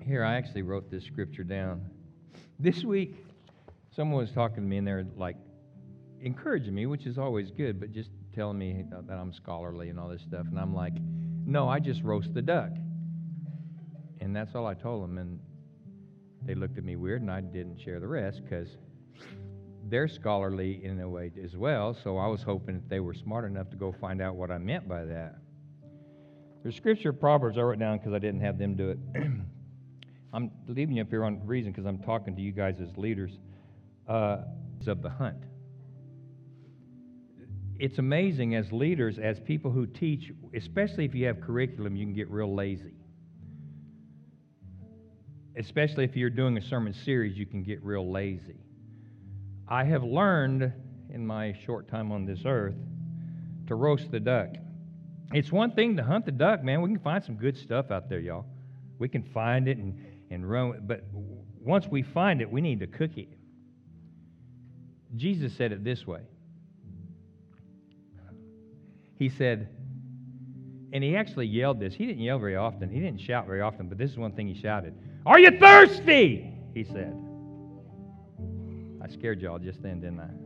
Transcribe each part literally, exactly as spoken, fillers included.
Here, I actually wrote this scripture down. This week, someone was talking to me, and they're like encouraging me, which is always good, but just telling me that I'm scholarly and all this stuff. And I'm like, no, I just roast the duck. And that's all I told them. And they looked at me weird, and I didn't share the rest because they're scholarly in a way as well. So I was hoping that they were smart enough to go find out what I meant by that. There's scripture, Proverbs, I wrote down because I didn't have them do it. I'm leaving you up here on reason because I'm talking to you guys as leaders uh, of the hunt. It's amazing as leaders, as people who teach, especially if you have curriculum, you can get real lazy. Especially if you're doing a sermon series, you can get real lazy. I have learned in my short time on this earth to roast the duck. It's one thing to hunt the duck, man. We can find some good stuff out there, y'all. We can find it and, and run, but once we find it, we need to cook it. Jesus said it this way. He said, and he actually yelled this. He didn't yell very often. He didn't shout very often, but this is one thing he shouted. Are you thirsty? He said. I scared y'all just then, didn't I?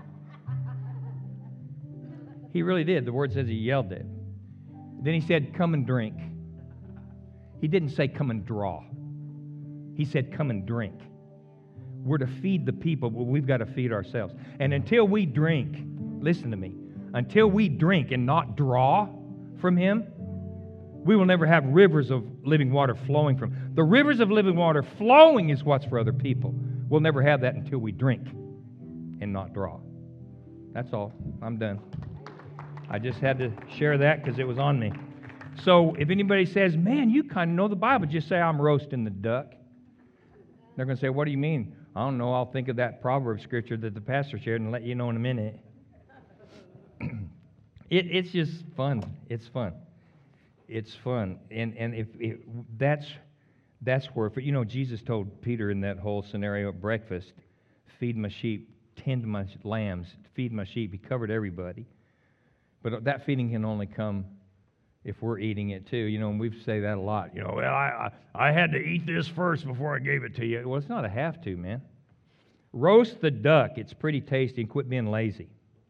He really did. The word says he yelled it. Then he said, come and drink. He didn't say come and draw. He said come and drink. We're to feed the people, but we've got to feed ourselves. And until we drink, listen to me, until we drink and not draw from him, we will never have rivers of living water flowing from. The rivers of living water flowing is what's for other people. We'll never have that until we drink and not draw. That's all. I'm done. I just had to share that because it was on me. So if anybody says, man, you kind of know the Bible, just say, I'm roasting the duck. They're going to say, what do you mean? I don't know. I'll think of that Proverbs scripture that the pastor shared and let you know in a minute. it, it's just fun. It's fun. It's fun. And and if, if that's that's where, if, you know, Jesus told Peter in that whole scenario at breakfast, feed my sheep, tend my lambs, feed my sheep. He covered everybody. But that feeding can only come if we're eating it too. You know, and we say that a lot. You know, well, I, I I had to eat this first before I gave it to you. Well, it's not a have to, man. Roast the duck. It's pretty tasty, and quit being lazy.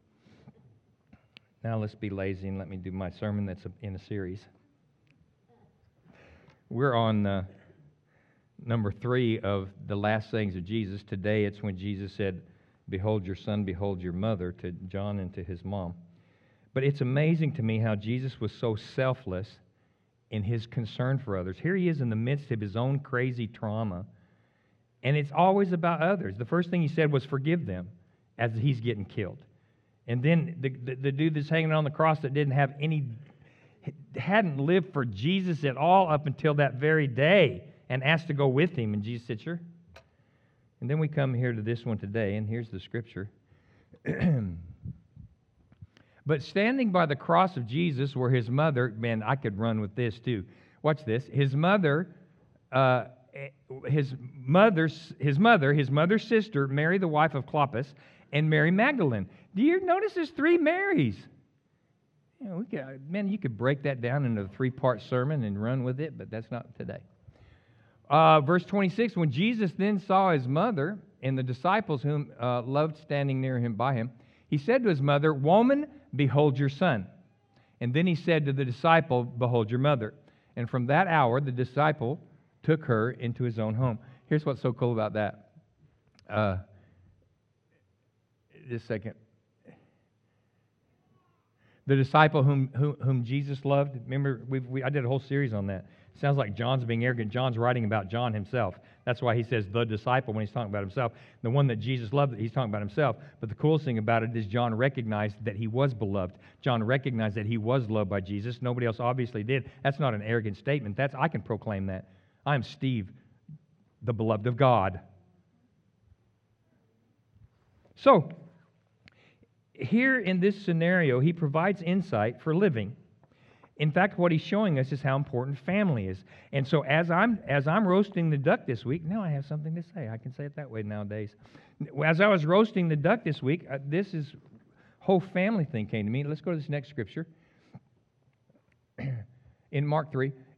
Now let's be lazy and let me do my sermon that's in a series. We're on uh, number three of the last sayings of Jesus. Today it's when Jesus said, behold your son, behold your mother, to John and to his mom. But it's amazing to me how Jesus was so selfless in his concern for others. Here he is in the midst of his own crazy trauma, and it's always about others. The first thing he said was forgive them as he's getting killed. And then the, the, the dude that's hanging on the cross that didn't have any, hadn't lived for Jesus at all up until that very day and asked to go with him, and Jesus said, sure. And then we come here to this one today, and here's the scripture. But standing by the cross of Jesus were his mother. Man, I could run with this too. Watch this. His mother, uh, his mother's, his mother, his mother's sister, Mary, the wife of Clopas, and Mary Magdalene. Do you notice there's three Marys? You know, we could, man, you could break that down into a three-part sermon and run with it, but that's not today. Uh, verse twenty-six, when Jesus then saw his mother and the disciples whom uh, loved standing near him by him, he said to his mother, woman, behold your son. And then he said to the disciple, behold your mother. And from that hour, the disciple took her into his own home. Here's what's so cool about that. Uh, just a second. The disciple whom whom, whom Jesus loved. Remember, we we I did a whole series on that. Sounds like John's being arrogant. John's writing about John himself. That's why he says the disciple when he's talking about himself. The one that Jesus loved, he's talking about himself. But the coolest thing about it is John recognized that he was beloved. John recognized that he was loved by Jesus. Nobody else obviously did. That's not an arrogant statement. That's I can proclaim that. I am Steve, the beloved of God. So, here in this scenario, he provides insight for living. In fact, what he's showing us is how important family is. And so as I'm as I'm roasting the duck this week, now I have something to say. I can say it that way nowadays. As I was roasting the duck this week, uh, this is whole family thing came to me. Let's go to this next scripture. In Mark three,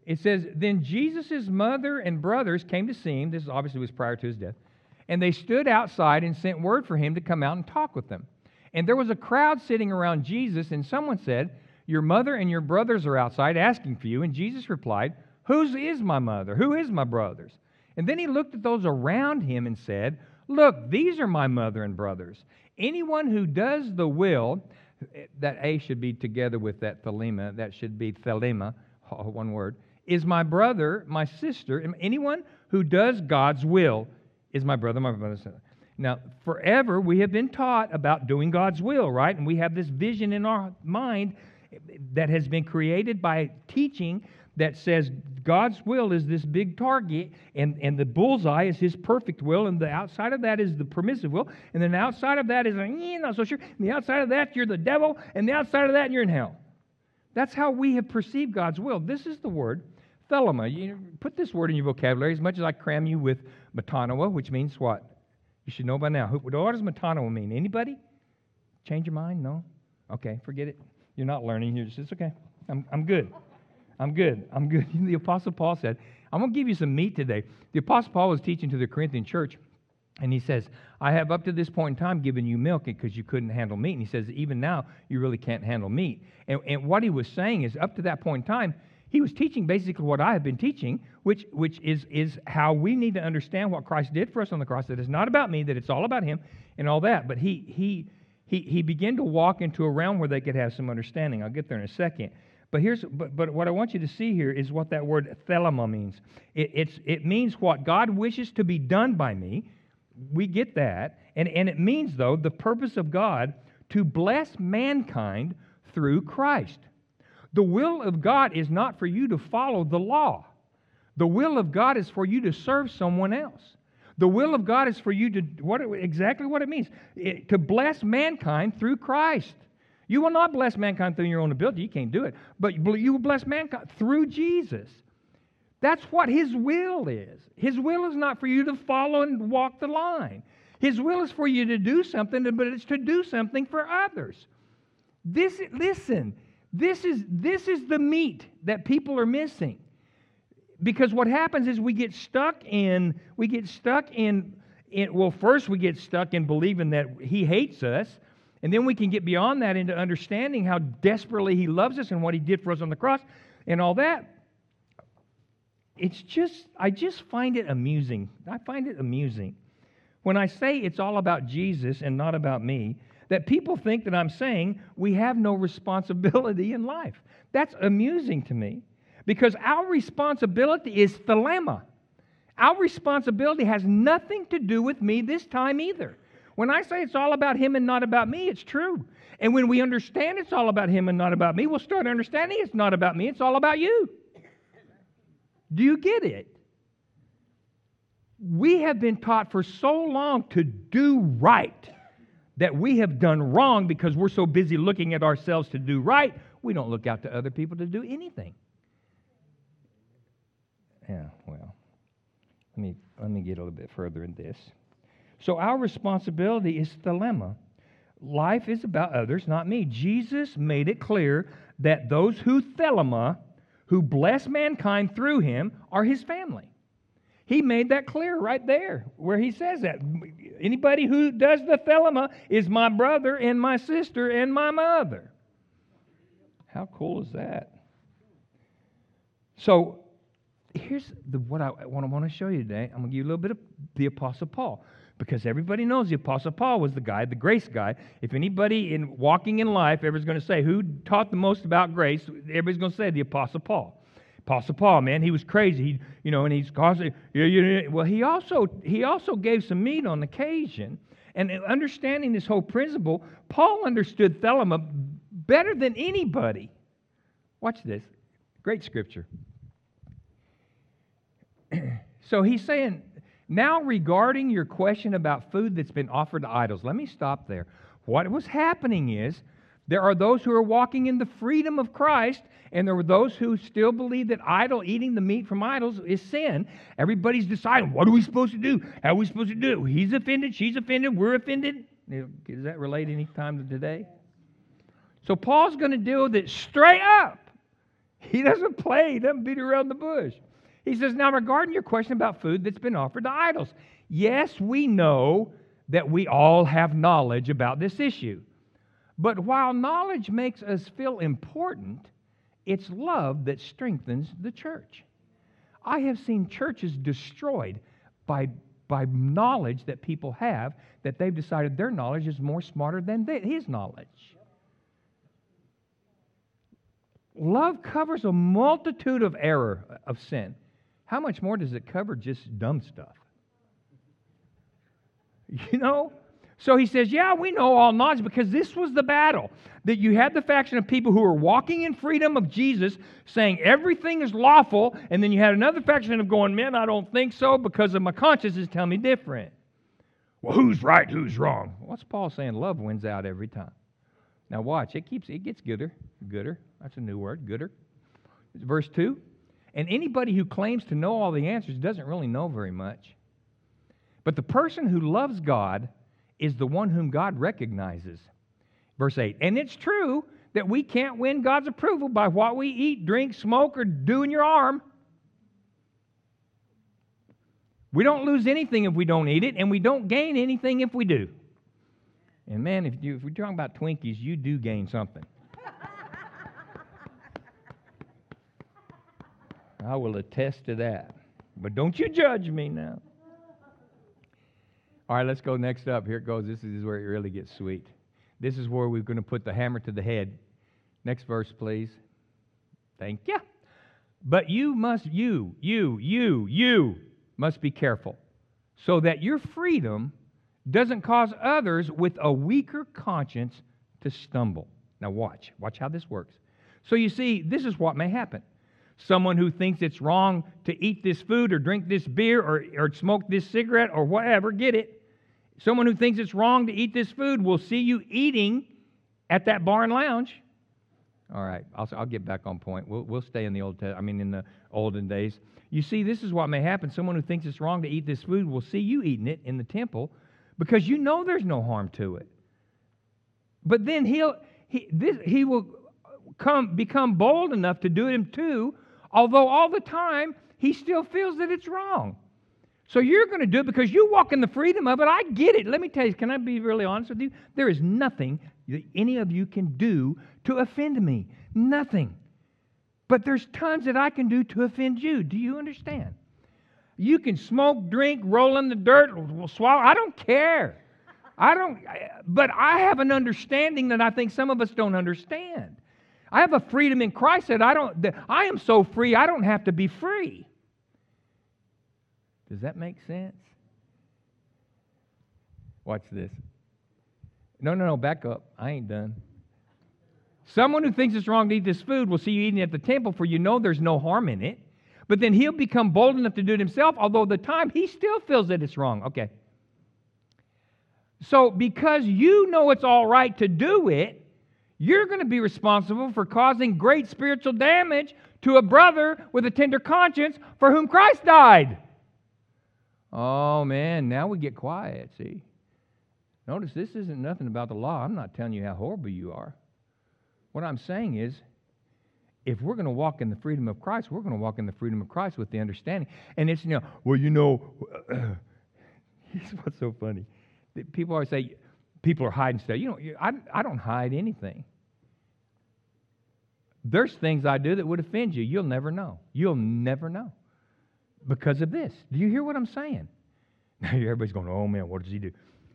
It says, then Jesus' mother and brothers came to see him. This obviously was prior to his death. And they stood outside and sent word for him to come out and talk with them. And there was a crowd sitting around Jesus, and someone said, your mother and your brothers are outside asking for you. And Jesus replied, whose is my mother? Who is my brothers? And then he looked at those around him and said, look, these are my mother and brothers. Anyone who does the will, that A should be together with that thelema, that should be thelema, one word, is my brother, my sister. Anyone who does God's will is my brother, my brother, sister. Now, forever we have been taught about doing God's will, right? And we have this vision in our mind that has been created by teaching that says God's will is this big target, and, and the bullseye is His perfect will, and the outside of that is the permissive will, and then the outside of that is, eh, not so sure, and the outside of that you're the devil, and the outside of that you're in hell. That's how we have perceived God's will. This is the word, thelema. You put this word in your vocabulary as much as I cram you with metanoia, which means what? You should know by now. What does metanoia mean? Anybody? Change your mind? No? Okay, forget it. You're not learning. You're just, it's okay. I'm, I'm good. I'm good. I'm good. The Apostle Paul said, I'm going to give you some meat today. The Apostle Paul was teaching to the Corinthian church, and he says, I have up to this point in time given you milk because you couldn't handle meat. And he says, even now, you really can't handle meat. And, and what he was saying is, up to that point in time, he was teaching basically what I have been teaching, which, which is, is how we need to understand what Christ did for us on the cross, that it's not about me, that it's all about Him and all that. But he, he, he, he began to walk into a realm where they could have some understanding. I'll get there in a second. But here's, but, but what I want you to see here is what that word thelema means. It, it's, it means what God wishes to be done by me. We get that. And, and it means, though, the purpose of God to bless mankind through Christ. The will of God is not for you to follow the law. The will of God is for you to serve someone else. The will of God is for you to, what exactly what it means, it, to bless mankind through Christ. You will not bless mankind through your own ability. You can't do it. But you will bless mankind through Jesus. That's what His will is. His will is not for you to follow and walk the line. His will is for you to do something, but it's to do something for others. This, listen, this is, this is the meat that people are missing. Because what happens is we get stuck in, we get stuck in, in, well, first we get stuck in believing that He hates us. And then we can get beyond that into understanding how desperately He loves us and what He did for us on the cross and all that. It's just, I just find it amusing. I find it amusing when I say it's all about Jesus and not about me, that people think that I'm saying we have no responsibility in life. That's amusing to me because our responsibility is thelema. Our responsibility has nothing to do with me this time either. When I say it's all about Him and not about me, it's true. And when we understand it's all about Him and not about me, we'll start understanding it's not about me, it's all about you. Do you get it? We have been taught for so long to do right that we have done wrong because we're so busy looking at ourselves to do right, we don't look out to other people to do anything. Yeah, well, let me, let me get a little bit further in this. So our responsibility is thelema. Life is about others, not me. Jesus made it clear that those who thelema, who bless mankind through Him, are His family. He made that clear right there where He says that. Anybody who does the thelema is my brother and my sister and my mother. How cool is that? So here's the, what I want to show you today. I'm going to give you a little bit of the Apostle Paul. Because everybody knows the Apostle Paul was the guy, the grace guy. If anybody in walking in life ever is going to say who taught the most about grace, everybody's going to say the Apostle Paul. Apostle Paul, man, he was crazy. He, you know, and he's causing. Yeah, yeah. Well, he also he also gave some meat on occasion. And understanding this whole principle, Paul understood thelema better than anybody. Watch this, great scripture. So he's saying. Now, regarding your question about food that's been offered to idols, let me stop there. What was happening is there are those who are walking in the freedom of Christ, and there were those who still believe that idol eating the meat from idols is sin. Everybody's deciding, what are we supposed to do? How are we supposed to do? He's offended, she's offended, we're offended. Does that relate any time to today? So Paul's going to deal with it straight up. He doesn't play. He doesn't beat around the bush. He says, now regarding your question about food that's been offered to idols. Yes, we know that we all have knowledge about this issue. But while knowledge makes us feel important, it's love that strengthens the church. I have seen churches destroyed by, by knowledge that people have, that they've decided their knowledge is more smarter than they, his knowledge. Love covers a multitude of error, of sin. How much more does it cover just dumb stuff? You know? So he says, yeah, we know all knowledge because this was the battle. That you had the faction of people who were walking in freedom of Jesus, saying everything is lawful, and then you had another faction of going, man, I don't think so because of my conscience is telling me different. Well, who's right, who's wrong? What's Paul saying? Love wins out every time. Now watch, it keeps it gets gooder, gooder. That's a new word, gooder. Verse two. And anybody who claims to know all the answers doesn't really know very much. But the person who loves God is the one whom God recognizes. Verse eight. And it's true that we can't win God's approval by what we eat, drink, smoke, or do in your arm. We don't lose anything if we don't eat it, and we don't gain anything if we do. And man, if, you, if we're talking about Twinkies, you do gain something. I will attest to that. But don't you judge me now. All right, let's go next up. Here it goes. This is where it really gets sweet. This is where we're going to put the hammer to the head. Next verse, please. Thank you. But you must, you, you, you, you must be careful so that your freedom doesn't cause others with a weaker conscience to stumble. Now watch. Watch how this works. So you see, this is what may happen. Someone who thinks it's wrong to eat this food or drink this beer or, or smoke this cigarette or whatever, get it? Someone who thinks it's wrong to eat this food will see you eating at that bar and lounge. All right, I'll, I'll get back on point. We'll, we'll stay in the old, I mean in the olden days. You see, this is what may happen. Someone who thinks it's wrong to eat this food will see you eating it in the temple because you know there's no harm to it. But then he'll he this he will come become bold enough to do it too, although all the time he still feels that it's wrong. So you're going to do it because you walk in the freedom of it. I get it. Let me tell you, can I be really honest with you? There is nothing that any of you can do to offend me. Nothing. But there's tons that I can do to offend you. Do you understand? You can smoke, drink, roll in the dirt, swallow. I don't care. I don't, but I have an understanding that I think some of us don't understand. I have a freedom in Christ that I don't, that I am so free I don't have to be free. Does that make sense? Watch this. No, no, no, back up. I ain't done. Someone who thinks it's wrong to eat this food will see you eating at the temple, for you know there's no harm in it. But then he'll become bold enough to do it himself, although at the time he still feels that it's wrong. Okay. So because you know it's all right to do it, you're going to be responsible for causing great spiritual damage to a brother with a tender conscience for whom Christ died. Oh, man, now we get quiet, see. Notice this isn't nothing about the law. I'm not telling you how horrible you are. What I'm saying is, if we're going to walk in the freedom of Christ, we're going to walk in the freedom of Christ with the understanding. And it's, you know, well, you know, here's what's so funny. People always say, people are hiding stuff. You know, I, I don't hide anything. There's things I do that would offend you. You'll never know. You'll never know. Because of this. Do you hear what I'm saying? Now everybody's going, oh man, what does he do?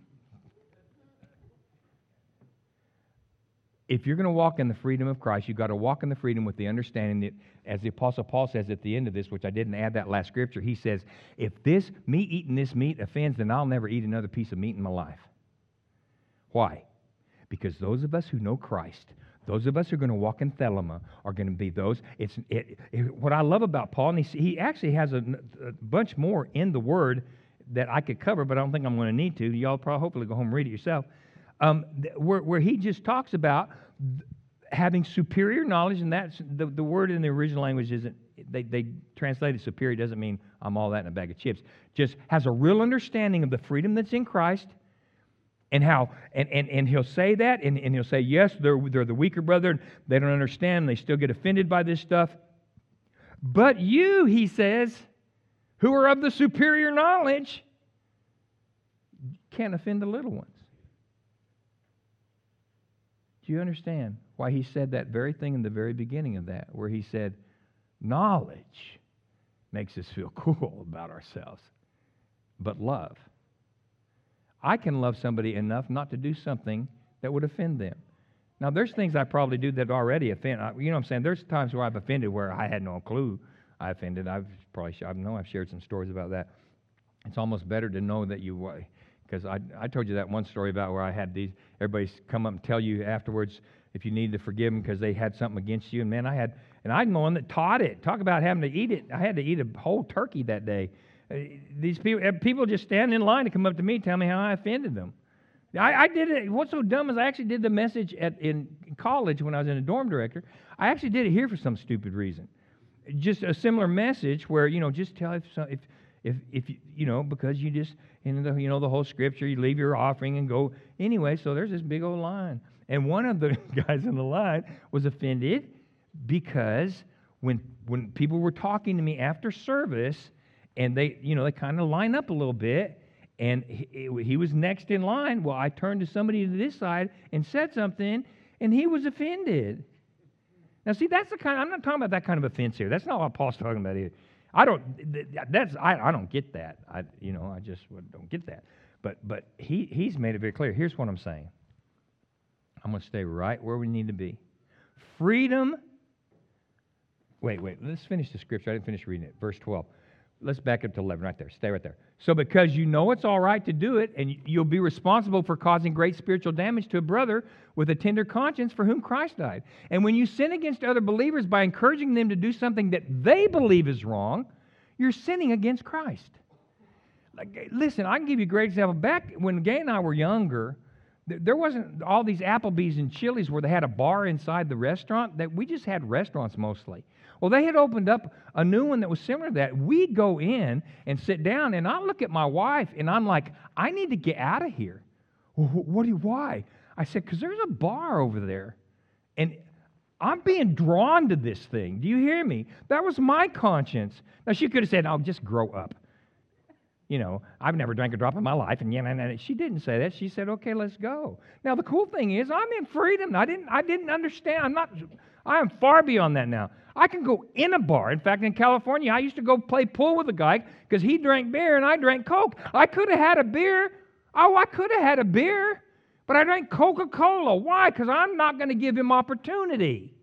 If you're going to walk in the freedom of Christ, you've got to walk in the freedom with the understanding that, as the Apostle Paul says at the end of this, which I didn't add that last scripture, he says, if this, me eating this meat offends, then I'll never eat another piece of meat in my life. Why? Because those of us who know Christ, those of us who are going to walk in Thelema are going to be those. It's it, it, what I love about Paul, and he, he actually has a, a bunch more in the Word that I could cover, but I don't think I'm going to need to. Y'all probably hopefully go home and read it yourself. Um, where, where he just talks about having superior knowledge, and that's the, the word in the original language isn't, they, they translated superior doesn't mean I'm all that in a bag of chips. Just has a real understanding of the freedom that's in Christ, And how, and, and, and he'll say that, and, and he'll say, yes, they're, they're the weaker brother, and they don't understand, and they still get offended by this stuff. But you, he says, who are of the superior knowledge, can't offend the little ones. Do you understand why he said that very thing in the very beginning of that, where he said, knowledge makes us feel cool about ourselves, but love. I can love somebody enough not to do something that would offend them. Now, there's things I probably do that already offend. You know what I'm saying? There's times where I've offended where I had no clue I offended. I've probably, I know I've shared some stories about that. It's almost better to know that you, because I, I told you that one story about where I had these, everybody's come up and tell you afterwards if you need to forgive them because they had something against you. And man, I had, and I'm the one that taught it. Talk about having to eat it. I had to eat a whole turkey that day. These people, people just stand in line to come up to me and tell me how I offended them. I, I did it. What's so dumb is I actually did the message at in college when I was in a dorm director. I actually did it here for some stupid reason. Just a similar message where, you know, just tell if if if, if you know, because you just in the you know the whole scripture, you leave your offering and go anyway. So there's this big old line, and one of the guys in the line was offended because when when people were talking to me after service. And they, you know, they kind of line up a little bit, and he, he was next in line. Well, I turned to somebody to this side and said something, and he was offended. Now, see, that's the kind. I'm not talking about that kind of offense here. That's not what Paul's talking about here. I don't. That's I. I don't get that. I, you know, I just don't get that. But but he he's made it very clear. Here's what I'm saying. I'm going to stay right where we need to be. Freedom. Wait, wait. Let's finish the scripture. I didn't finish reading it. Verse twelve. Let's back up to eleven right there. Stay right there. So because you know it's all right to do it, and you'll be responsible for causing great spiritual damage to a brother with a tender conscience for whom Christ died. And when you sin against other believers by encouraging them to do something that they believe is wrong, you're sinning against Christ. Like, listen, I can give you a great example. Back when Gay and I were younger, there wasn't all these Applebee's and Chili's where they had a bar inside the restaurant. That we just had restaurants mostly. Well, they had opened up a new one that was similar to that. We'd go in and sit down, and I look at my wife, and I'm like, I need to get out of here. Well, what do you, why? I said, because there's a bar over there, and I'm being drawn to this thing. Do you hear me? That was my conscience. Now, she could have said, oh, just grow up. You know, I've never drank a drop in my life, and yeah, and she didn't say that. She said, okay, let's go. Now, the cool thing is, I'm in freedom. I didn't, I didn't understand. I'm not, I am far beyond that now. I can go in a bar. In fact, in California, I used to go play pool with a guy because he drank beer and I drank Coke. I could have had a beer. Oh, I could have had a beer, but I drank Coca-Cola. Why? Because I'm not going to give him opportunity.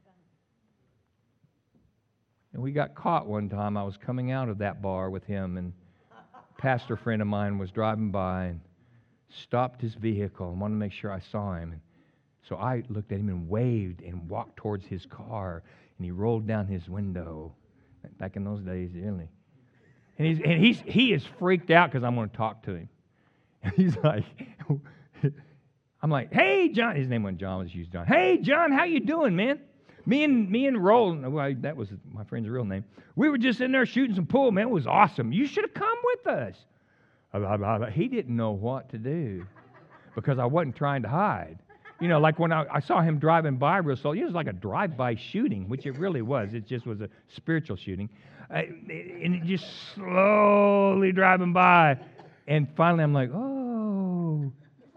And we got caught one time. I was coming out of that bar with him, and a pastor friend of mine was driving by and stopped his vehicle and wanted to make sure I saw him. And so I looked at him and waved and walked towards his car. And he rolled down his window. Back in those days, really. And he's and he's he is freaked out because I'm going to talk to him. And he's like, I'm like, hey, John. His name wasn't John. Let's use John. Hey, John, how you doing, man? Me and me and Roland. Well, that was my friend's real name. We were just in there shooting some pool, man. It was awesome. You should have come with us. He didn't know what to do because I wasn't trying to hide. You know, like when I, I saw him driving by real slow, it was like a drive-by shooting, which it really was. It just was a spiritual shooting. Uh, and it just slowly driving by. And finally I'm like, oh.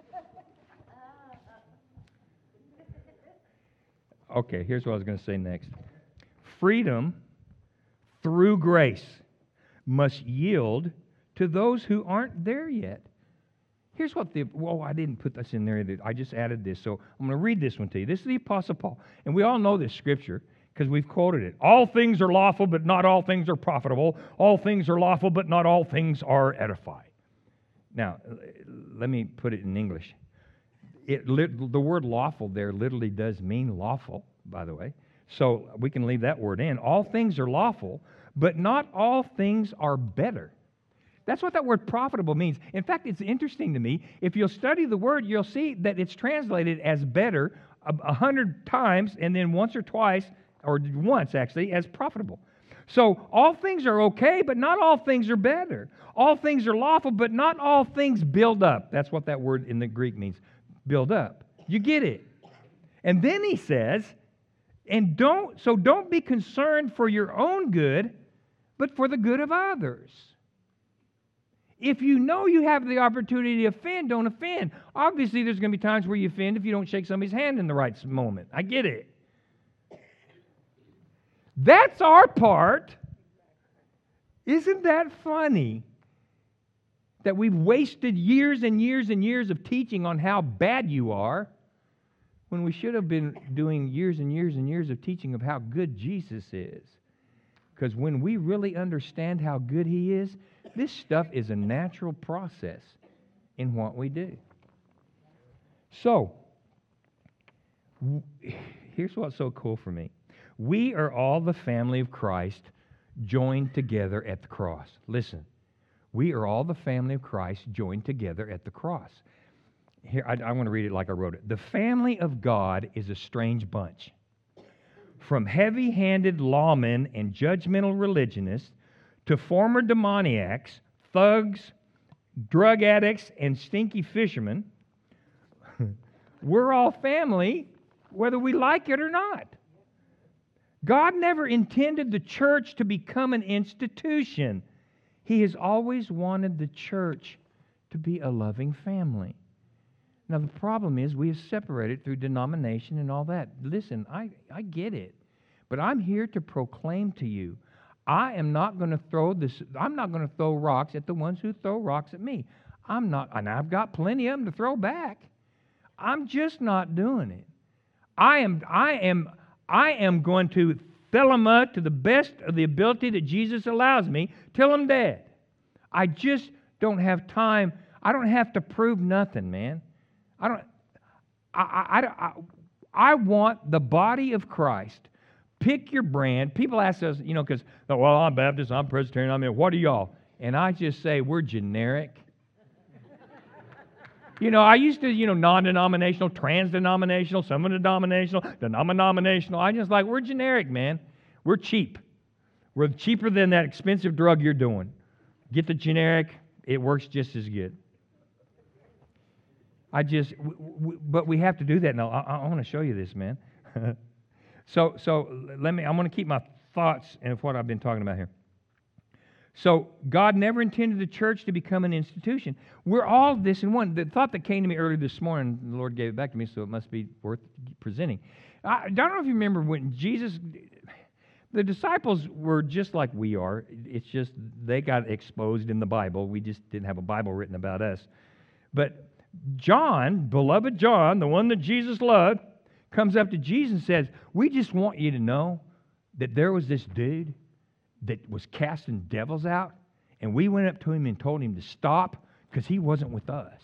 Okay, here's what I was going to say next. Freedom through grace must yield to those who aren't there yet. Here's what the, well, I didn't put this in there. I just added this. So I'm going to read this one to you. This is the Apostle Paul. And we all know this scripture because we've quoted it. All things are lawful, but not all things are profitable. All things are lawful, but not all things are edifying. Now, let me put it in English. It, the word lawful there literally does mean lawful, by the way. So we can leave that word in. All things are lawful, but not all things are better. That's what that word profitable means. In fact, it's interesting to me. If you'll study the word, you'll see that it's translated as better a, a hundred times and then once or twice, or once actually, as profitable. So all things are okay, but not all things are better. All things are lawful, but not all things build up. That's what that word in the Greek means, build up. You get it? And then he says, and don't, so don't be concerned for your own good, but for the good of others. If you know you have the opportunity to offend, don't offend. Obviously, there's going to be times where you offend if you don't shake somebody's hand in the right moment. I get it. That's our part. Isn't that funny? That we've wasted years and years and years of teaching on how bad you are, when we should have been doing years and years and years of teaching of how good Jesus is. Because when we really understand how good He is, this stuff is a natural process in what we do. So, here's what's so cool for me. We are all the family of Christ joined together at the cross. Listen, we are all the family of Christ joined together at the cross. Here, I, I want to read it like I wrote it. The family of God is a strange bunch. From heavy-handed lawmen and judgmental religionists to former demoniacs, thugs, drug addicts, and stinky fishermen, we're all family whether we like it or not. God never intended the church to become an institution. He has always wanted the church to be a loving family. Now, the problem is we have separated through denomination and all that. Listen, I, I get it. But I'm here to proclaim to you, I am not going to throw this, I'm not going to throw rocks at the ones who throw rocks at me. I'm not, and I've got plenty of them to throw back. I'm just not doing it. I am, I am, I am going to fill them up to the best of the ability that Jesus allows me till I'm dead. I just don't have time. I don't have to prove nothing, man. I don't. I, I, I, I want the body of Christ. Pick your brand. People ask us, you know, because, well, I'm Baptist, I'm Presbyterian, I mean, what are y'all? And I just say, we're generic. You know, I used to, you know, non-denominational, trans-denominational, some-denominational, denominational. I just like, we're generic, man. We're cheap. We're cheaper than that expensive drug you're doing. Get the generic, it works just as good. I just, w- w- but we have to do that now. I, I want to show you this, man. so, so let me. I'm going to keep my thoughts and what I've been talking about here. So, God never intended the church to become an institution. We're all this in one. The thought that came to me earlier this morning, the Lord gave it back to me, so it must be worth presenting. I don't know if you remember when Jesus, the disciples were just like we are. It's just they got exposed in the Bible. We just didn't have a Bible written about us, but John, beloved John, the one that Jesus loved, comes up to Jesus and says, we just want you to know that there was this dude that was casting devils out, and we went up to him and told him to stop because he wasn't with us.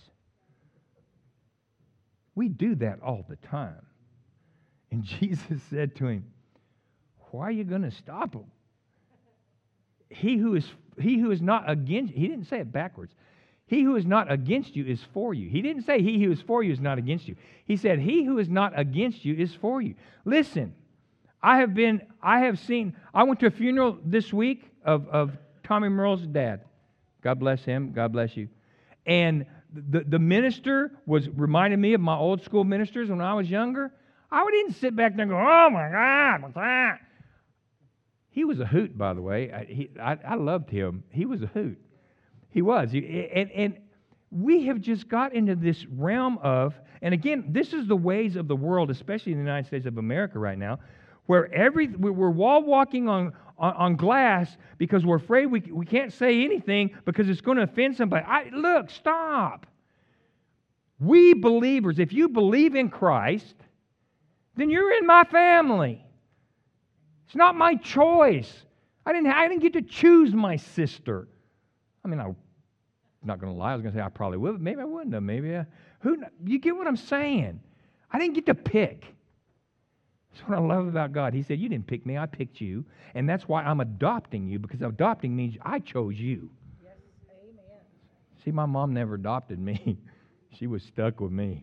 We do that all the time. And Jesus said to him, why are you going to stop him? He who is he who is not against, he didn't say it backwards. He who is not against you is for you. He didn't say he who is for you is not against you. He said he who is not against you is for you. Listen, I have been, I have seen, I went to a funeral this week of, of Tommy Merle's dad. God bless him. God bless you. And the, the minister was reminding me of my old school ministers when I was younger. I didn't sit back there and go, oh my God, what's that? He was a hoot, by the way. I, he, I, I loved him. He was a hoot. He was. He, and, and we have just got into this realm of, and again, this is the ways of the world, especially in the United States of America right now, where every we're wall walking on, on, on glass because we're afraid we, we can't say anything because it's going to offend somebody. I, look, stop. We believers, if you believe in Christ, then you're in my family. It's not my choice. I didn't, I didn't get to choose my sister. I mean, I'm not going to lie. I was going to say I probably would, but maybe I wouldn't have. Maybe I, who? You get what I'm saying? I didn't get to pick. That's what I love about God. He said, you didn't pick me, I picked you. And that's why I'm adopting you, because adopting means I chose you. Yes, amen. See, my mom never adopted me. She was stuck with me.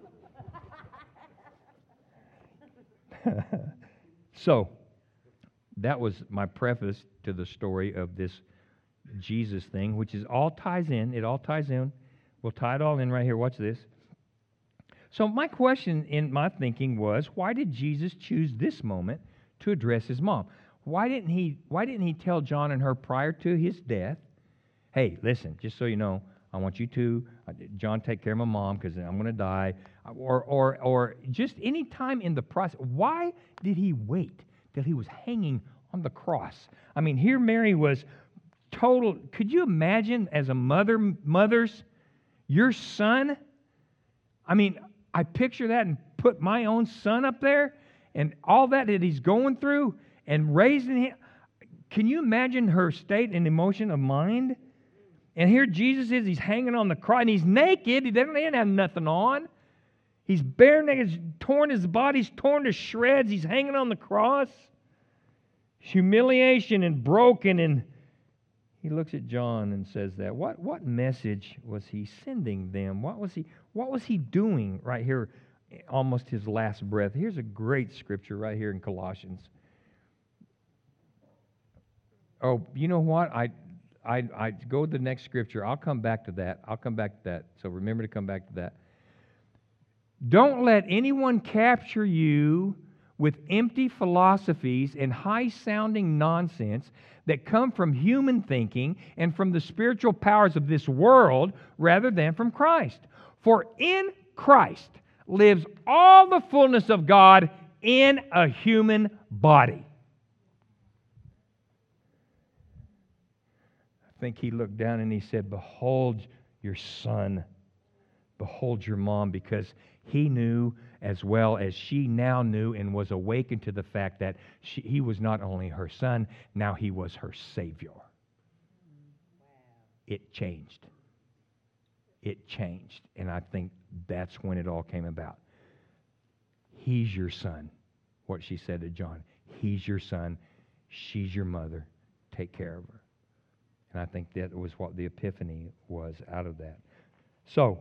So, that was my preface to the story of this Jesus thing, which is all ties in. It all ties in. We'll tie it all in right here. Watch this. So my question in my thinking was, why did Jesus choose this moment to address his mom? Why didn't he, why didn't he tell John and her prior to his death, hey, listen, just so you know, I want you to, uh, John, take care of my mom because I'm going to die. Or, or, or just any time in the process. Why did he wait till he was hanging on the cross? I mean, here Mary was total. Could you imagine as a mother, mothers, your son? I mean, I picture that and put my own son up there and all that that he's going through and raising him. Can you imagine her state and emotion of mind? And here Jesus is, he's hanging on the cross, and he's naked. He doesn't, he doesn't have nothing on. He's bare naked, he's torn, his body's torn to shreds. He's hanging on the cross. Humiliation and broken. And he looks at John and says that. What, what message was he sending them? What was he, what was he doing right here, almost his last breath? Here's a great scripture right here in Colossians. Oh, you know what? I, I, I go to the next scripture. I'll come back to that. I'll come back to that. So remember to come back to that. Don't let anyone capture you with empty philosophies and high-sounding nonsense that come from human thinking and from the spiritual powers of this world rather than from Christ. For in Christ lives all the fullness of God in a human body. I think he looked down and he said, behold your son, behold your mom, because he knew as well as she now knew and was awakened to the fact that she, he was not only her son, now he was her Savior. It changed. It changed. And I think that's when it all came about. He's your son, what she said to John. He's your son. She's your mother. Take care of her. And I think that was what the epiphany was out of that. So,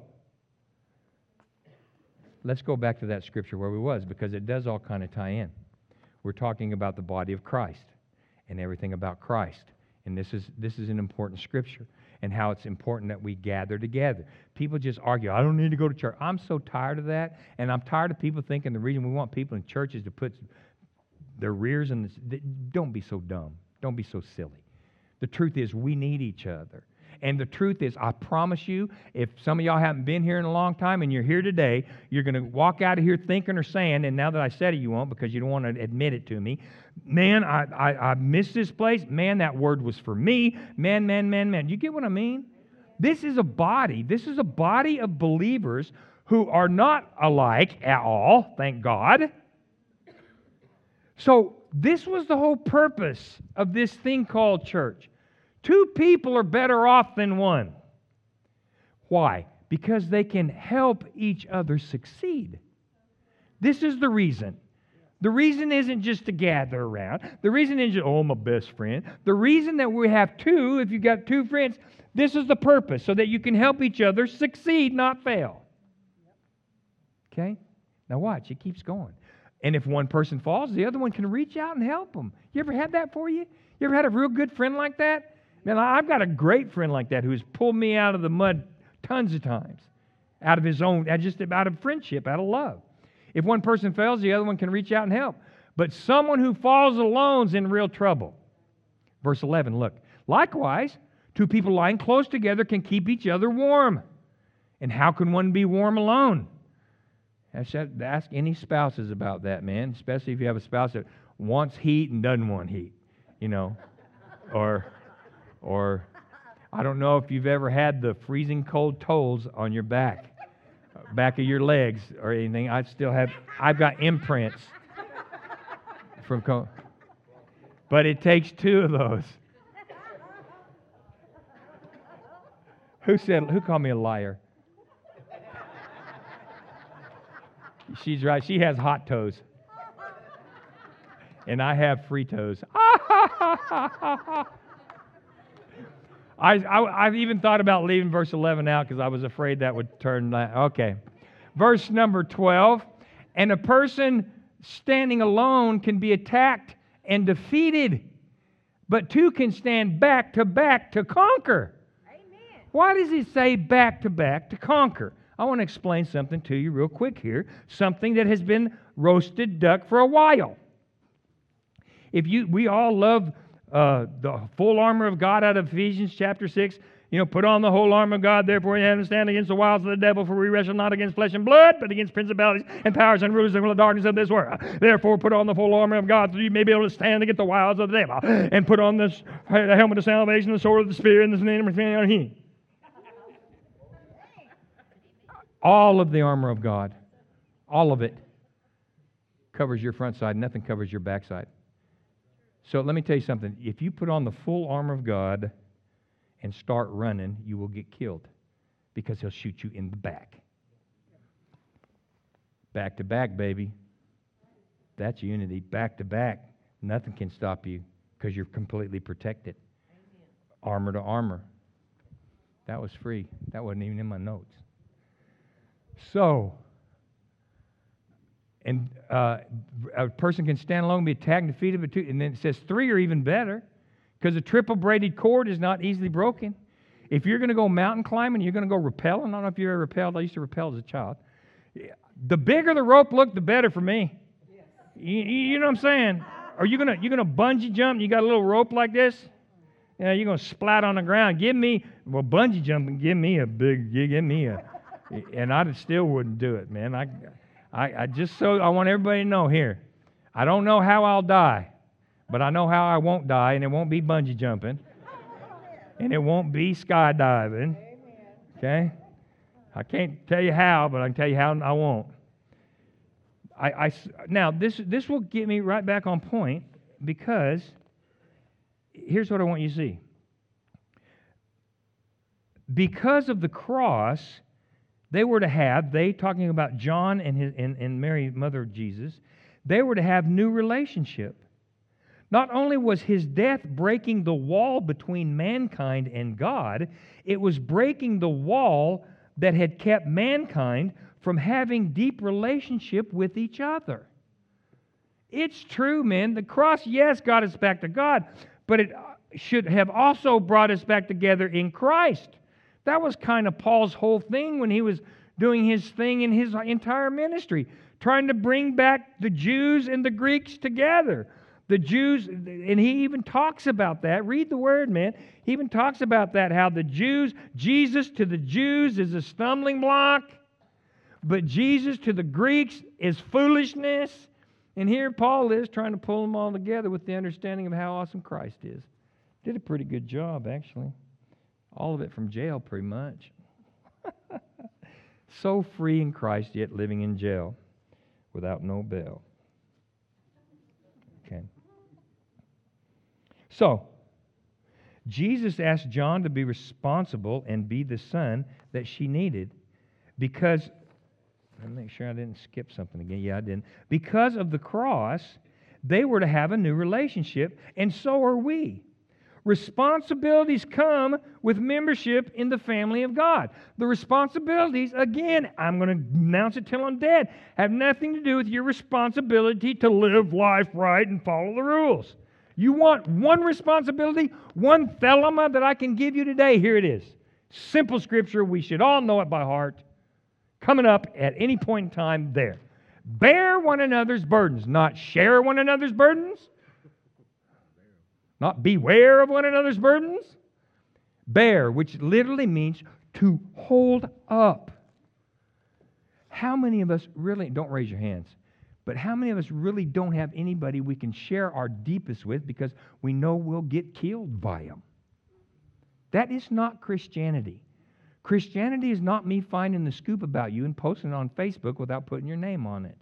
let's go back to that scripture where we was, because it does all kind of tie in. We're talking about the body of Christ and everything about Christ. And this is this is an important scripture, and how it's important that we gather together. People just argue, I don't need to go to church. I'm so tired of that, and I'm tired of people thinking the reason we want people in churches to put their rears in this. Don't be so dumb. Don't be so silly. The truth is we need each other. And the truth is, I promise you, if some of y'all haven't been here in a long time and you're here today, you're going to walk out of here thinking or saying, and now that I said it, you won't because you don't want to admit it to me, man, I, I, I missed this place. Man, that word was for me. Man, man, man, man. You get what I mean? This is a body. This is a body of believers who are not alike at all, thank God. So this was the whole purpose of this thing called church. Two people are better off than one. Why? Because they can help each other succeed. This is the reason. The reason isn't just to gather around. The reason isn't, oh, my best friend. The reason that we have two, if you've got two friends, this is the purpose, so that you can help each other succeed, not fail. Okay? Now watch, it keeps going. And if one person falls, the other one can reach out and help them. You ever had that for you? You ever had a real good friend like that? Man, I've got a great friend like that who's pulled me out of the mud tons of times. Out of his own, just out of friendship, out of love. If one person fails, the other one can reach out and help. But someone who falls alone is in real trouble. Verse eleven, look. Likewise, two people lying close together can keep each other warm. And how can one be warm alone? Ask any spouses about that, man. Especially if you have a spouse that wants heat and doesn't want heat. You know. Or... Or, I don't know if you've ever had the freezing cold toes on your back, back of your legs or anything. I still have, I've got imprints from cold. But it takes two of those. Who said, who called me a liar? She's right. She has hot toes. And I have free toes. I, I, I've even thought about leaving verse eleven out because I was afraid that would turn that. Okay. Verse number twelve. And a person standing alone can be attacked and defeated. But two can stand back to back to conquer. Amen. Why does he say back to back to conquer? I want to explain something to you real quick here. Something that has been roasted duck for a while. If you, we all love uh, the full armor of God out of Ephesians chapter six. You know, put on the whole armor of God, therefore you have to stand against the wiles of the devil, for we wrestle not against flesh and blood, but against principalities and powers and rulers of the darkness of this world. Therefore put on the full armor of God, so you may be able to stand against the wiles of the devil. And put on this, the helmet of salvation, the sword of the Spirit, and the name of Him. All of the armor of God, all of it, covers your front side. Nothing covers your back side. So let me tell you something. If you put on the full armor of God and start running, you will get killed because he'll shoot you in the back. Back to back, baby. That's unity. Back to back. Nothing can stop you because you're completely protected. Amen. Armor to armor. That was free. That wasn't even in my notes. So, and uh, a person can stand alone and be attacked and defeated, but two, and then it says three are even better. Because a triple braided cord is not easily broken. If you're going to go mountain climbing, you're going to go rappelling. I don't know if you ever rappelled. I used to rappel as a child. The bigger the rope looked, the better for me. Yes. You, you know what I'm saying? Are you going to you going to bungee jump? You got a little rope like this? Yeah, you're going to splat on the ground. Give me, well, bungee jumping, give me a big, give me a, and I still wouldn't do it, man. I, I, I just so, I want everybody to know here, I don't know how I'll die. But I know how I won't die, and it won't be bungee jumping, and it won't be skydiving, okay? I can't tell you how, but I can tell you how I won't. I, I, now, this, this will get me right back on point, because here's what I want you to see. Because of the cross, they were to have, they, talking about John and, his, and, and Mary, mother of Jesus, they were to have new relationship. Not only was his death breaking the wall between mankind and God, it was breaking the wall that had kept mankind from having deep relationship with each other. It's true, man. The cross, yes, got us back to God, but it should have also brought us back together in Christ. That was kind of Paul's whole thing when he was doing his thing in his entire ministry, trying to bring back the Jews and the Greeks together. The Jews, and he even talks about that. Read the word, man. He even talks about that, how the Jews, Jesus to the Jews is a stumbling block, but Jesus to the Greeks is foolishness. And here Paul is trying to pull them all together with the understanding of how awesome Christ is. Did a pretty good job, actually. All of it from jail, pretty much. So free in Christ, yet living in jail without no bail. Okay. So, Jesus asked John to be responsible and be the son that she needed because, let me make sure I didn't skip something again. Yeah, I didn't. Because of the cross, they were to have a new relationship, and so are we. Responsibilities come with membership in the family of God. The responsibilities, again, I'm going to announce it till I'm dead, have nothing to do with your responsibility to live life right and follow the rules. You want one responsibility, one thelema that I can give you today? Here it is. Simple scripture. We should all know it by heart. Coming up at any point in time there. Bear one another's burdens, not share one another's burdens. Not beware of one another's burdens. Bear, which literally means to hold up. How many of us really, don't raise your hands, but how many of us really don't have anybody we can share our deepest with because we know we'll get killed by them? That is not Christianity. Christianity is not me finding the scoop about you and posting it on Facebook without putting your name on it.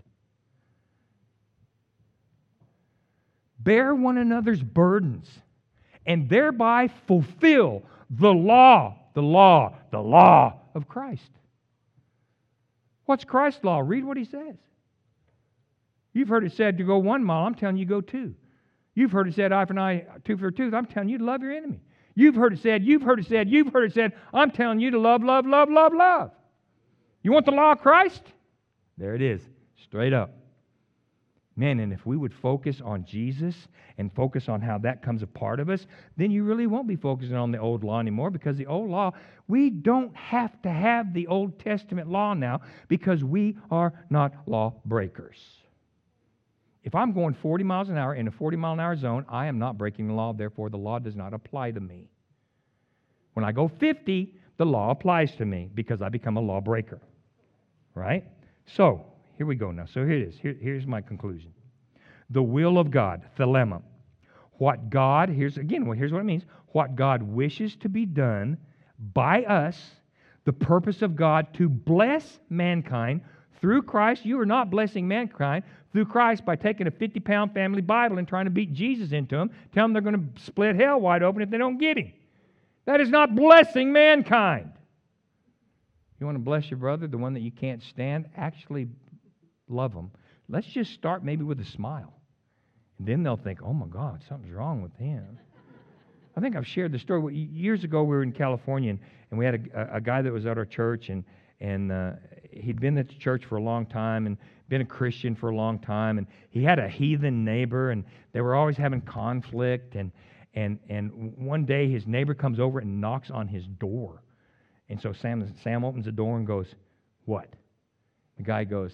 Bear one another's burdens and thereby fulfill the law, the law, the law of Christ. What's Christ's law? Read what he says. You've heard it said to go one mile. I'm telling you go two. You've heard it said eye for an eye, tooth for a tooth. I'm telling you to love your enemy. You've heard it said, you've heard it said, you've heard it said, I'm telling you to love, love, love, love, love. You want the law of Christ? There it is, straight up. Man, and if we would focus on Jesus and focus on how that comes a part of us, then you really won't be focusing on the old law anymore, because the old law, we don't have to have the Old Testament law now because we are not law breakers. If I'm going forty miles an hour in a forty mile an hour zone, I am not breaking the law, therefore the law does not apply to me. When I go fifty, the law applies to me because I become a lawbreaker. Right? So, here we go now. So here it is. Here, here's my conclusion. The will of God, thelema. What God, here's again, well, here's what it means. What God wishes to be done by us, the purpose of God to bless mankind through Christ. You are not blessing mankind through Christ by taking a fifty pound family Bible and trying to beat Jesus into them. Tell them they're going to split hell wide open if they don't get Him. That is not blessing mankind. You want to bless your brother, the one that you can't stand? Actually love them. Let's just start maybe with a smile. And then they'll think, oh my God, something's wrong with him. I think I've shared the story. Years ago, we were in California, and, and we had a, a guy that was at our church, and, and uh, he'd been at the church for a long time and been a Christian for a long time, and he had a heathen neighbor, and they were always having conflict, and, and, and one day his neighbor comes over and knocks on his door. And so Sam, Sam opens the door and goes, what? The guy goes,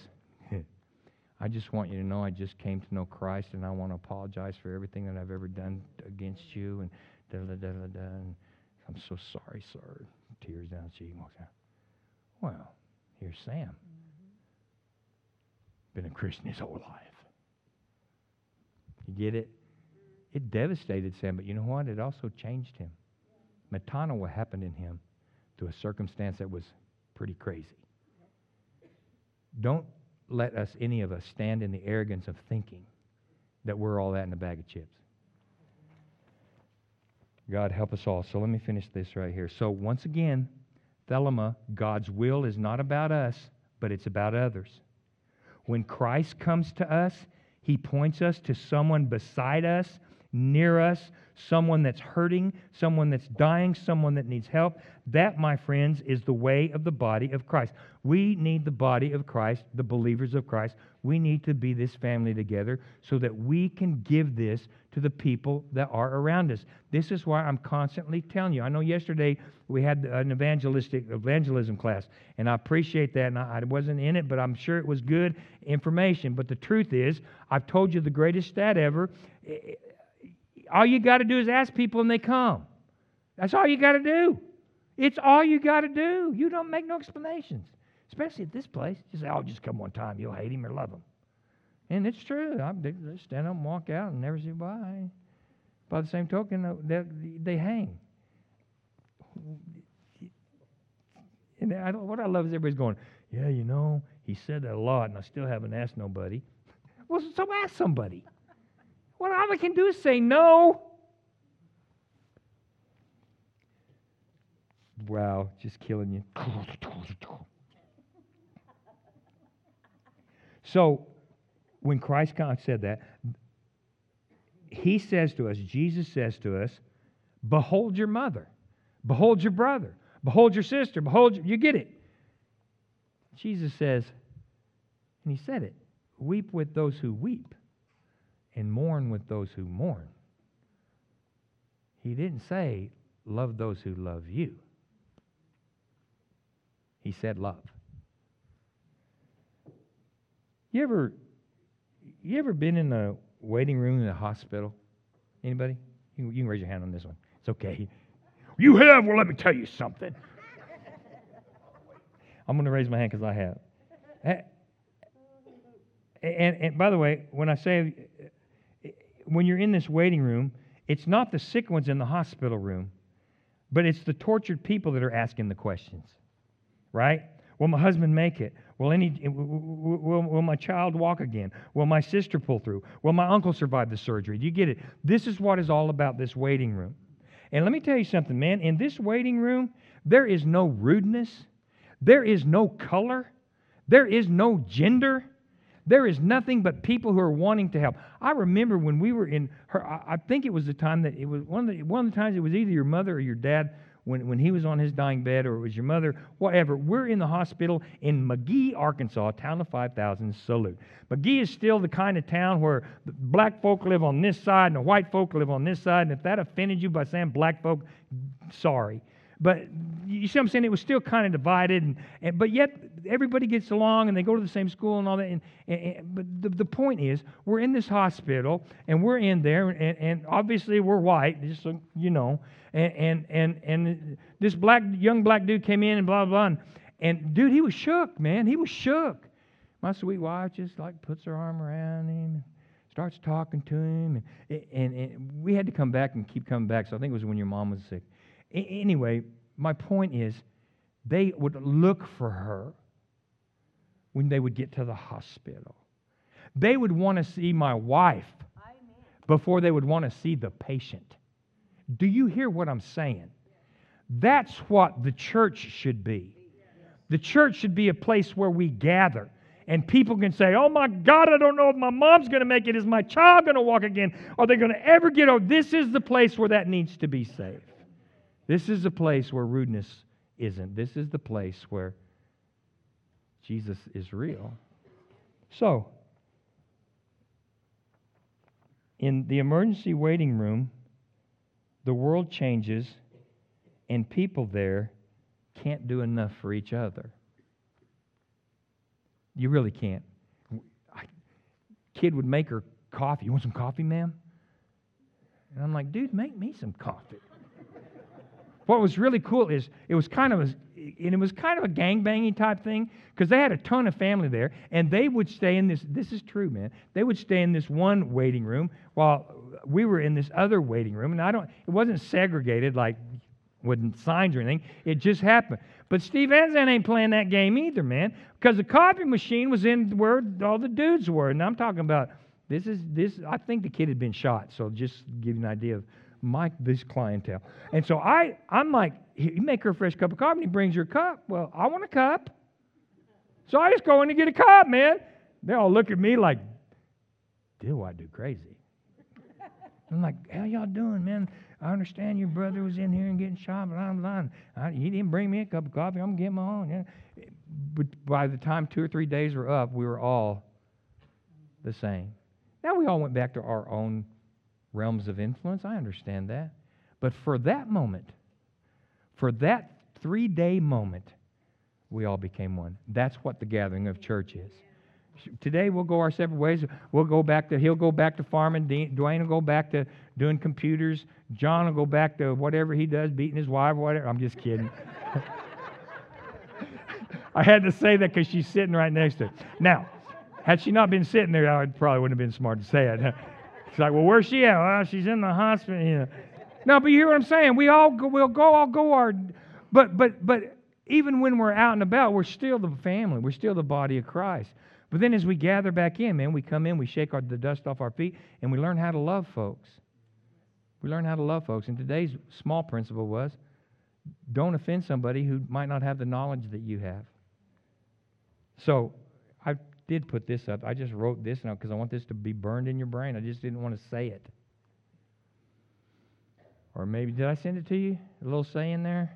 I just want you to know I just came to know Christ, and I want to apologize for everything that I've ever done against you. And da da da da da. And I'm so sorry, sir. Tears down the cheek. Walks out. Well, here's Sam. Been a Christian his whole life. You get it? It devastated Sam, but you know what? It also changed him. Metanoia happened in him to a circumstance that was pretty crazy. Don't let us, any of us, stand in the arrogance of thinking that we're all that in a bag of chips. God help us all. So let me finish this right here. So once again, thelema, God's will is not about us, but it's about others. When Christ comes to us, He points us to someone beside us, near us, someone that's hurting, someone that's dying, someone that needs help. That, my friends, is the way of the body of Christ. We need the body of Christ, the believers of Christ. We need to be this family together so that we can give this to the people that are around us. This is why I'm constantly telling you. I know yesterday we had an evangelistic evangelism class, and I appreciate that, and I wasn't in it, but I'm sure it was good information. But the truth is, I've told you the greatest stat ever. All you got to do is ask people and they come. That's all you got to do. It's all you got to do. You don't make no explanations. Especially at this place. Just say, oh, just come one time. You'll hate him or love him. And it's true. I, they, they stand up and walk out and never say bye. By the same token, they, they hang. And I, what I love is everybody's going, yeah, you know, he said that a lot and I still haven't asked nobody. Well, so ask somebody. What I can do is say no. Wow, just killing you. So, when Christ said that, He says to us, Jesus says to us, behold your mother, behold your brother, behold your sister, behold, your, you get it. Jesus says, and He said it, weep with those who weep and mourn with those who mourn. He didn't say, love those who love you. He said love. You ever, you ever been in a waiting room in a hospital? Anybody? You can, you can raise your hand on this one. It's okay. You have? Well, let me tell you something. I'm going to raise my hand because I have. And, and, and by the way, when I say, when you're in this waiting room, it's not the sick ones in the hospital room, but it's the tortured people that are asking the questions, right? Will my husband make it? Will any? Will, will my child walk again? Will my sister pull through? Will my uncle survive the surgery? Do you get it? This is what is all about this waiting room. And let me tell you something, man. In this waiting room, there is no rudeness. There is no color. There is no gender. There is nothing but people who are wanting to help. I remember when we were in her, I think it was the time that it was one of the, one of the times it was either your mother or your dad when, when he was on his dying bed, or it was your mother, whatever. We're in the hospital in McGee, Arkansas, a town of five thousand, salute. McGee is still the kind of town where the black folk live on this side and the white folk live on this side, and if that offended you by saying black folk, sorry. But you see what I'm saying? It was still kind of divided, and, and but yet everybody gets along, and they go to the same school and all that. And, and, and but the, the point is, we're in this hospital, and we're in there, and, and obviously we're white, just so you know. And and and, and this black young black dude came in and blah blah, and, and dude, he was shook, man. He was shook. My sweet wife just like puts her arm around him, starts talking to him, and, and, and we had to come back and keep coming back. So I think it was when your mom was sick. Anyway, my point is, they would look for her when they would get to the hospital. They would want to see my wife before they would want to see the patient. Do you hear what I'm saying? That's what the church should be. The church should be a place where we gather. And people can say, oh my God, I don't know if my mom's going to make it. Is my child going to walk again? Are they going to ever get over? This is the place where that needs to be safe. This is the place where rudeness isn't. This is the place where Jesus is real. So, in the emergency waiting room, the world changes, and people there can't do enough for each other. You really can't. I, kid would make her coffee. You want some coffee, ma'am? And I'm like, dude, make me some coffee. What was really cool is it was kind of a, and it was kind of a gangbanging type thing, because they had a ton of family there, and they would stay in this. This is true, man. They would stay in this one waiting room while we were in this other waiting room, and I don't. It wasn't segregated like with signs or anything. It just happened. But Steve Anzan ain't playing that game either, man, because the coffee machine was in where all the dudes were, and I'm talking about this is this. I think the kid had been shot, so just to give you an idea of my this clientele. And so I, I'm like, you make her a fresh cup of coffee, and he brings her a cup. Well, I want a cup. So I just go in and get a cup, man. They all look at me like, dude, I do crazy. I'm like, how y'all doing, man? I understand your brother was in here and getting shot, but I'm lying. I, he didn't bring me a cup of coffee. I'm getting my own. Yeah. But by the time two or three days were up, we were all the same. Now we all went back to our own realms of influence. I understand that. But for that moment, for that three-day moment, we all became one. That's what the gathering of church is. Today we'll go our separate ways. We'll go back to, he'll go back to farming. Dwayne will go back to doing computers. John will go back to whatever he does, beating his wife or whatever. I'm just kidding. I had to say that because she's sitting right next to it. Now, had she not been sitting there, I probably wouldn't have been smart to say it. It's like, well, where's she at? Well, she's in the hospital. You know. No, but you hear what I'm saying? We all go, we'll go, all go our, but but but even when we're out and about, we're still the family. We're still the body of Christ. But then as we gather back in, man, we come in, we shake our, the dust off our feet, and we learn how to love folks. We learn how to love folks. And today's small principle was, don't offend somebody who might not have the knowledge that you have. So I did put this up. I just wrote this now because I want this to be burned in your brain. I just didn't want to say it. Or maybe, did I send it to you? A little saying there?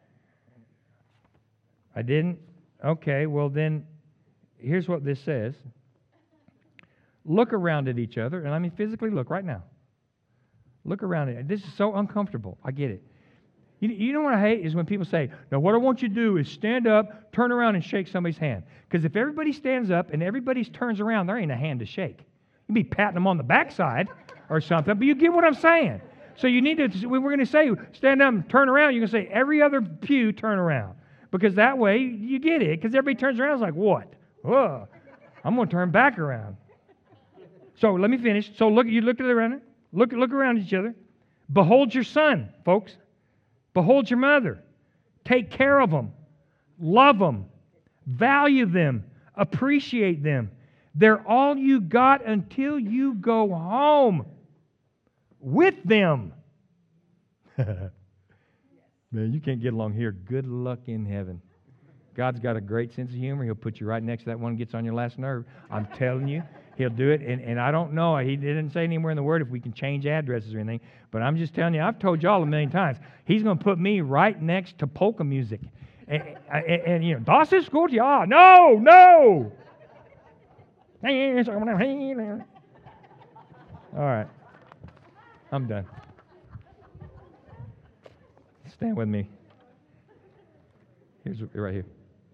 I didn't? Okay, well then, here's what this says. Look around at each other, and I mean physically look right now. Look around at it. This is so uncomfortable. I get it. You, you know what I hate is when people say, now what I want you to do is stand up, turn around, and shake somebody's hand. Because if everybody stands up and everybody turns around, there ain't a hand to shake. You'd be patting them on the backside or something, but you get what I'm saying. So you need to, we're going to say, stand up and turn around. You're going to say, every other pew, turn around. Because that way, you get it. Because everybody turns around, it's like, what? Whoa, I'm going to turn back around. So let me finish. So look, you look at around, look, look around each other. Behold your son, folks. Behold your mother. Take care of them. Love them. Value them. Appreciate them. They're all you got until you go home with them. Man, you can't get along here. Good luck in heaven. God's got a great sense of humor. He'll put you right next to that one that gets on your last nerve. I'm telling you, He'll do it. And, and I don't know. He didn't say anywhere in the Word if we can change addresses or anything. But I'm just telling you, I've told y'all a million times. He's going to put me right next to polka music. And, and, and you know, das ist gut, ja. No, no. All right. I'm done. Stand with me. Here's right here.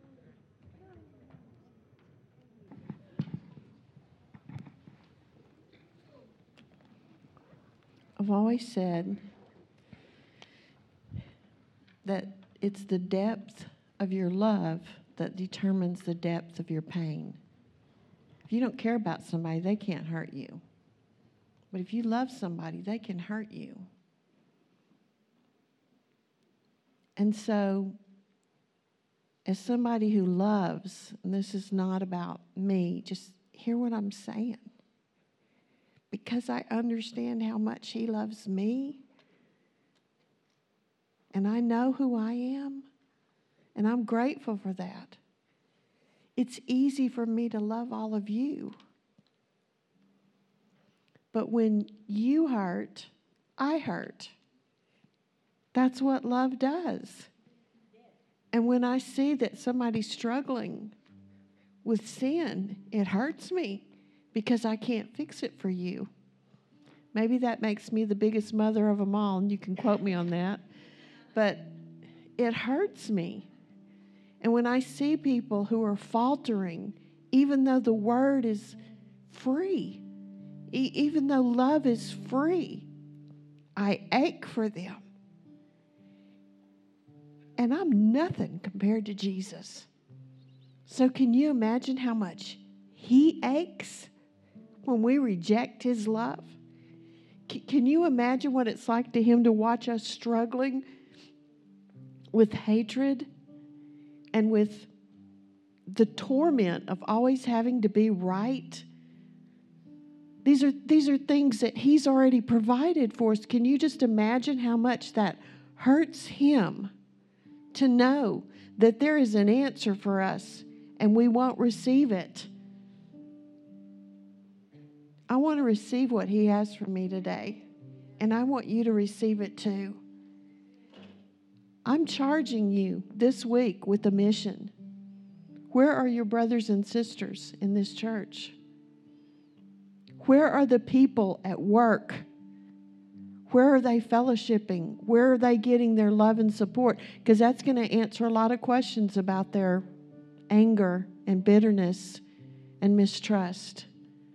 I've always said that it's the depth of your love that determines the depth of your pain. If you don't care about somebody, they can't hurt you. But if you love somebody, they can hurt you. And so, as somebody who loves, and this is not about me, just hear what I'm saying. Because I understand how much he loves me, and I know who I am, and I'm grateful for that. It's easy for me to love all of you. But when you hurt, I hurt. That's what love does. And when I see that somebody's struggling with sin, it hurts me because I can't fix it for you. Maybe that makes me the biggest mother of them all, and you can quote me on that. But it hurts me. And when I see people who are faltering, even though the word is free, e- even though love is free, I ache for them. And I'm nothing compared to Jesus. So can you imagine how much he aches when we reject his love? C- can you imagine what it's like to him to watch us struggling with hatred and with the torment of always having to be right? These are, these are things that he's already provided for us. Can you just imagine how much that hurts him to know that there is an answer for us and we won't receive it? I want to receive what he has for me today, and I want you to receive it too. I'm charging you this week with a mission. Where are your brothers and sisters in this church? Where are the people at work? Where are they fellowshipping? Where are they getting their love and support? Because that's going to answer a lot of questions about their anger and bitterness and mistrust.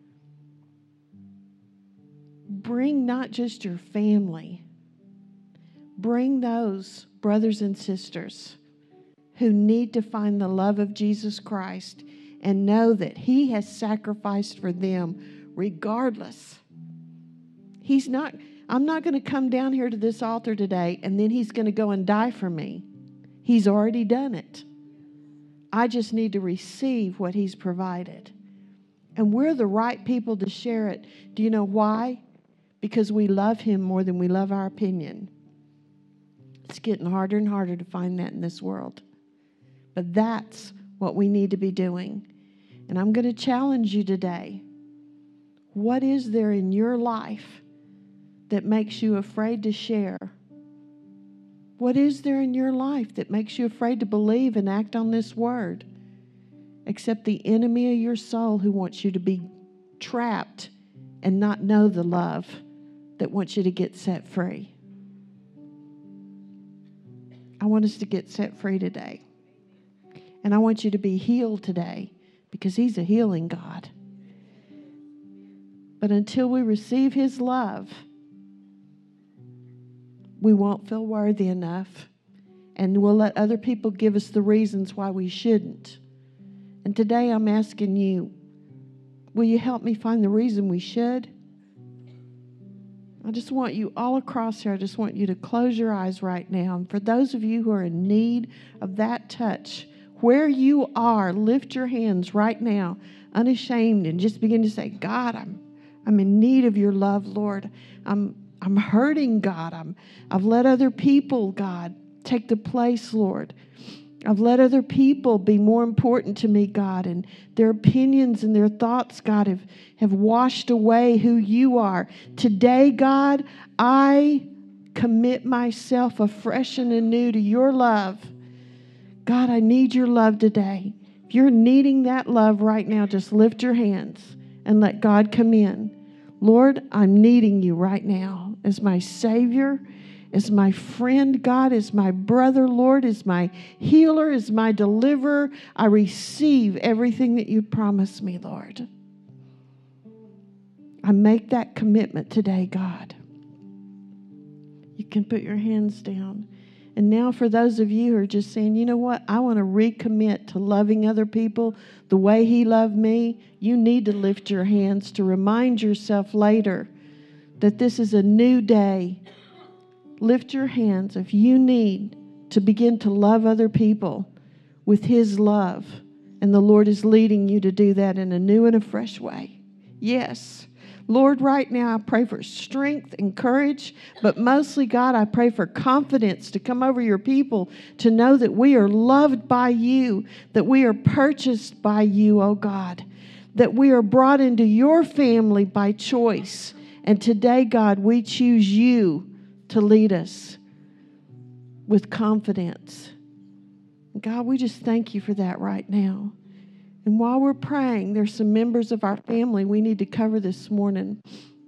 Bring not just your family. Bring those brothers and sisters who need to find the love of Jesus Christ and know that he has sacrificed for them regardless. He's not... I'm not going to come down here to this altar today and then he's going to go and die for me. He's already done it. I just need to receive what he's provided. And we're the right people to share it. Do you know why? Because we love him more than we love our opinion. It's getting harder and harder to find that in this world. But that's what we need to be doing. And I'm going to challenge you today. What is there in your life that makes you afraid to share? What is there in your life that makes you afraid to believe and act on this word? Except the enemy of your soul who wants you to be trapped and not know the love that wants you to get set free. I want us to get set free today. And I want you to be healed today because he's a healing God. But until we receive his love, we won't feel worthy enough, and we'll let other people give us the reasons why we shouldn't. And today I'm asking you, will you help me find the reason we should? I just want you all across here, I just want you to close your eyes right now. And for those of you who are in need of that touch, where you are, lift your hands right now, unashamed, and just begin to say, God, I'm I'm in need of your love, Lord. I'm I'm hurting, God. I'm, I've let other people, God, take the place, Lord. I've let other people be more important to me, God, and their opinions and their thoughts, God, have, have washed away who you are. Today, God, I commit myself afresh and anew to your love. God, I need your love today. If you're needing that love right now, just lift your hands and let God come in. Lord, I'm needing you right now as my Savior, as my friend, God, as my brother, Lord, as my healer, as my deliverer. I receive everything that you promised me, Lord. I make that commitment today, God. You can put your hands down. And now for those of you who are just saying, you know what, I want to recommit to loving other people the way he loved me, you need to lift your hands to remind yourself later that this is a new day. Lift your hands if you need to begin to love other people with his love. And the Lord is leading you to do that in a new and a fresh way. Yes. Lord, right now I pray for strength and courage, but mostly, God, I pray for confidence to come over your people to know that we are loved by you, that we are purchased by you, oh God, that we are brought into your family by choice. And today, God, we choose you to lead us with confidence. God, we just thank you for that right now. And while we're praying, there's some members of our family we need to cover this morning.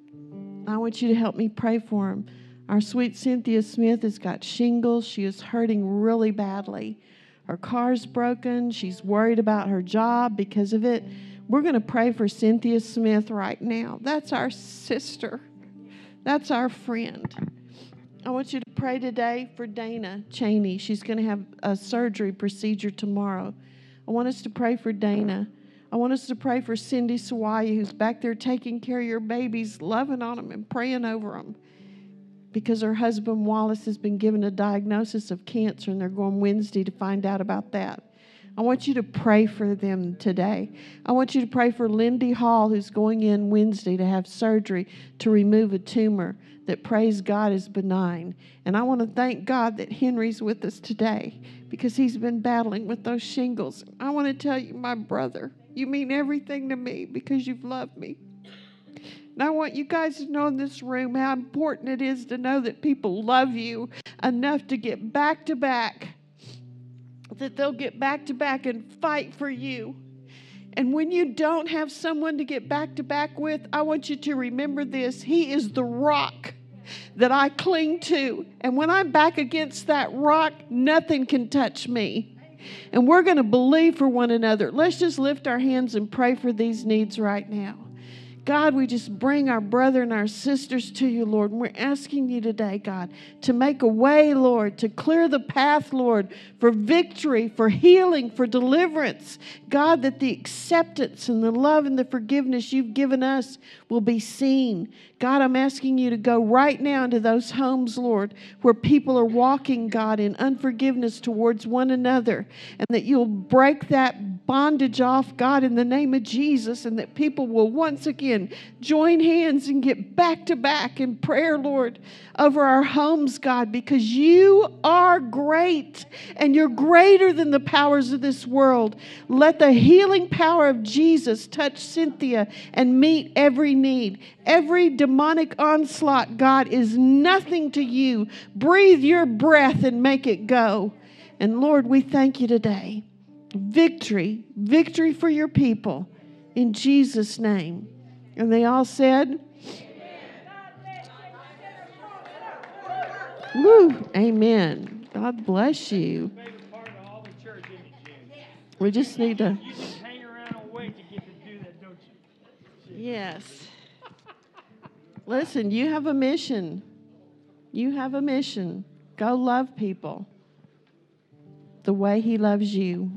I want you to help me pray for them. Our sweet Cynthia Smith has got shingles. She is hurting really badly. Her car's broken. She's worried about her job because of it. We're going to pray for Cynthia Smith right now. That's our sister. That's our friend. I want you to pray today for Dana Cheney. She's going to have a surgery procedure tomorrow. I want us to pray for Dana. I want us to pray for Cindy Sawaya, who's back there taking care of your babies, loving on them and praying over them, because her husband Wallace has been given a diagnosis of cancer, and they're going Wednesday to find out about that. I want you to pray for them today. I want you to pray for Lindy Hall, who's going in Wednesday to have surgery to remove a tumor that, praise God, is benign. And I want to thank God that Henry's with us today because he's been battling with those shingles. I want to tell you, my brother, you mean everything to me because you've loved me. And I want you guys to know in this room how important it is to know that people love you enough to get back to back, that they'll get back to back and fight for you. And when you don't have someone to get back to back with, I want you to remember this. He is the rock that I cling to. And when I'm back against that rock, nothing can touch me. And we're going to believe for one another. Let's just lift our hands and pray for these needs right now. God, we just bring our brother and our sisters to you, Lord. And we're asking you today, God, to make a way, Lord, to clear the path, Lord, for victory, for healing, for deliverance. God, that the acceptance and the love and the forgiveness you've given us will be seen. God, I'm asking you to go right now into those homes, Lord, where people are walking, God, in unforgiveness towards one another, and that you'll break that bondage off, God, in the name of Jesus, and that people will once again join hands and get back to back in prayer, Lord, over our homes, God, because you are great and you're greater than the powers of this world. Let the healing power of Jesus touch Cynthia and meet every need. Every demonic onslaught, God, is nothing to you. Breathe your breath and make it go. And Lord, we thank you today. Victory, victory for your people in Jesus' name. And they all said, woo, amen. God bless you. We just need to. Yes. Listen, you have a mission. You have a mission. Go love people the way he loves you.